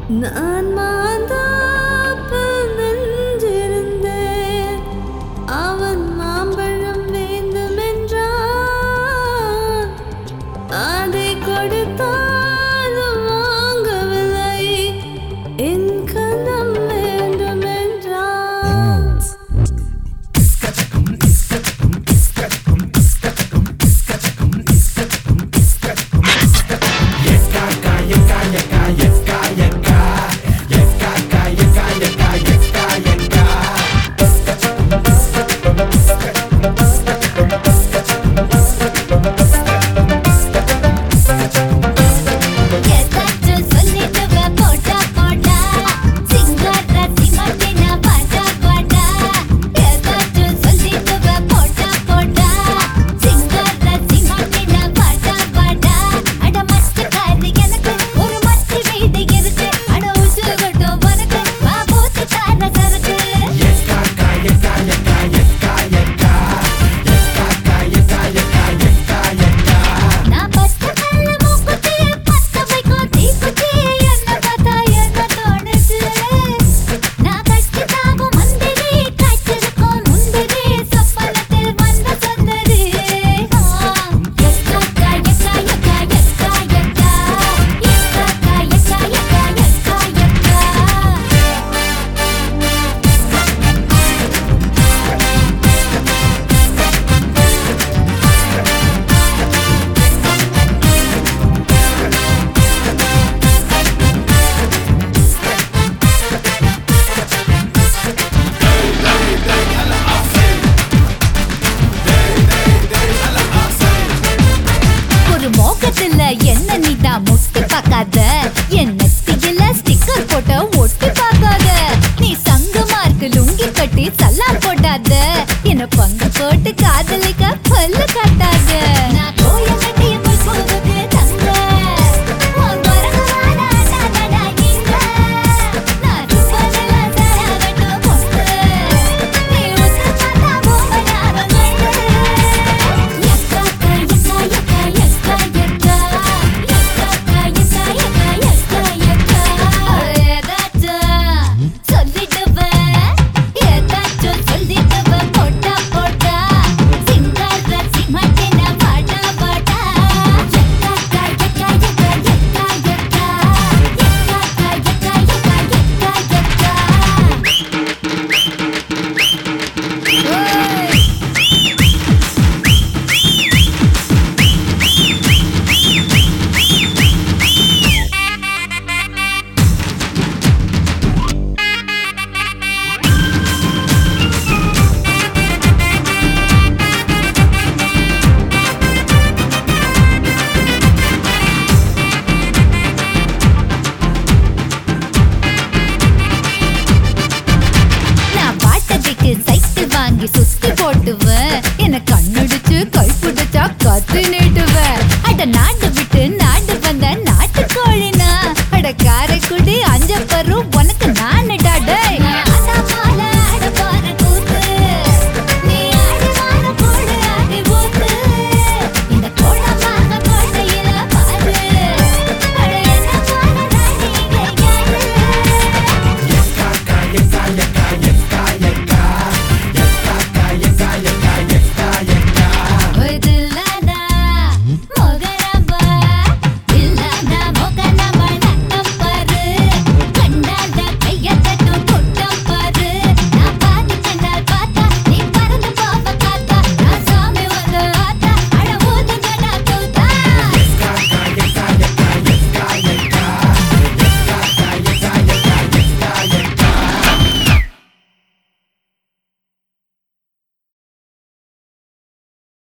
நான் மாந்தாப்பில் நெஞ்சிருந்தேன், அவன் மாம்பழம் வேண்டுமென்றான். அதை கொடுத்தாலும் வாங்கவில்லை, என் கண்ணம் வேண்டுமென்றான். என்ன நீதான் முட்டு பார்க்காத, என் நெத்தியில ஸ்டிக்கர் போட்ட ஒட்டு பார்க்காத. நீ சங்கமார்க்கு லுங்கி கட்டி சல்லார் போடாத, என்ன பங்கு போட்டு காதலிக்க பல்லு காட்டாத. நான் கோய கட்டிய போய் போகுது தங்க, உன் வரகவான அண்ணாடா இங்க. நான் ரூபாயில தரகட்டும் பொண்ணு, நீ உத்து பார்த்தா போக யாரும் இல்லை. யக்கா யக்கா யக்கா யக்கா யக்கா சுத்தி போட்டுவ, என்ன கண்ணடிச்சு கை பிடிச்சா கத்து நீட்டுவ. அட நாட்டு